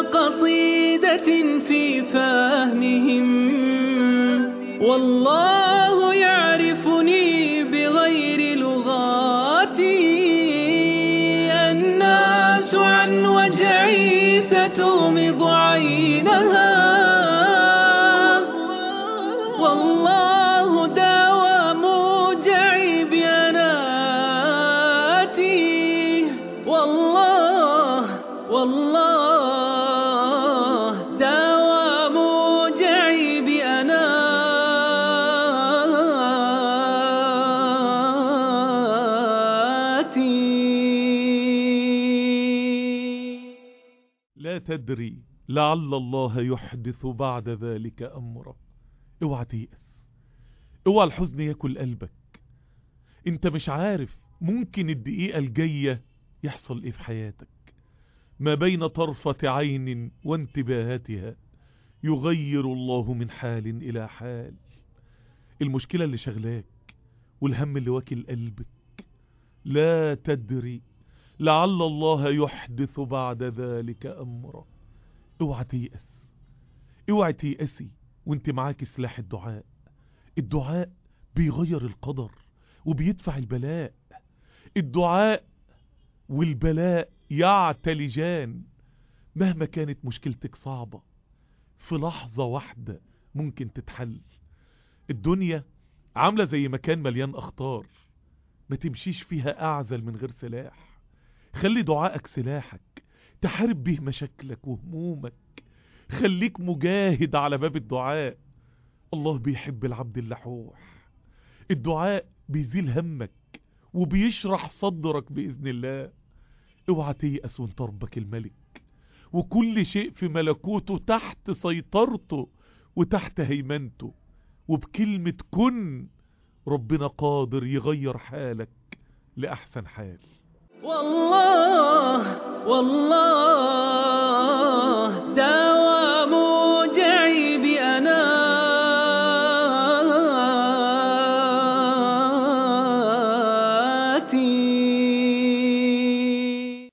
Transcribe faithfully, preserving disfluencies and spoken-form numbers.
قصيدة في فهمهم. والله يعرفني بغير لغاتي. الناس عن وجعي ستغمض عينها. والله داوى موجعي بأناتي. والله والله داوى موجعي بأناتي. لا تدري لعل الله يحدث بعد ذلك أمرا. اوعى تيأس، اوعى الحزن ياكل قلبك. انت مش عارف ممكن الدقيقة الجاية يحصل ايه في حياتك. ما بين طرفة عين وانتباهاتها يغير الله من حال الى حال. المشكلة اللي شغلاك والهم اللي واكل قلبك، لا تدري لعل الله يحدث بعد ذلك أمرا. اوعى تيأس، اوعى تيأسي وانت معاك سلاح الدعاء. الدعاء بيغير القدر وبيدفع البلاء. الدعاء والبلاء يعتلجان. مهما كانت مشكلتك صعبة في لحظة واحدة ممكن تتحل. الدنيا عاملة زي مكان مليان أخطار، ما تمشيش فيها أعزل من غير سلاح. خلي دعائك سلاحك تحارب به مشاكلك وهمومك. خليك مجاهد على باب الدعاء. الله بيحب العبد اللحوح. الدعاء بيزيل همك وبيشرح صدرك بإذن الله. اوعى تيأس وانت ربك الملك، وكل شيء في ملكوته تحت سيطرته وتحت هيمنته. وبكلمة كن ربنا قادر يغير حالك لأحسن حال. والله والله